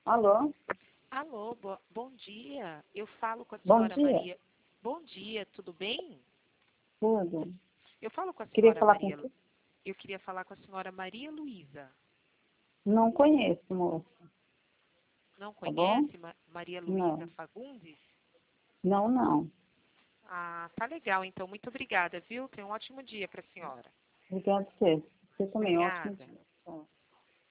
Alô? Alô, bom dia. Eu falo com a Bom senhora dia. Maria. Bom dia, tudo bem? Tudo. Eu falo com a Queria senhora falar Maria. com você. Eu queria falar com a senhora Maria Luísa. Não conheço, moça. Não Tá bom? conhece Maria Luísa Não. Fagundes? Não, não. Ah, tá legal, então. Muito obrigada, viu? Tenha um ótimo dia para a senhora. Obrigada a você. Você também, ótimo Obrigada. dia. Tchau.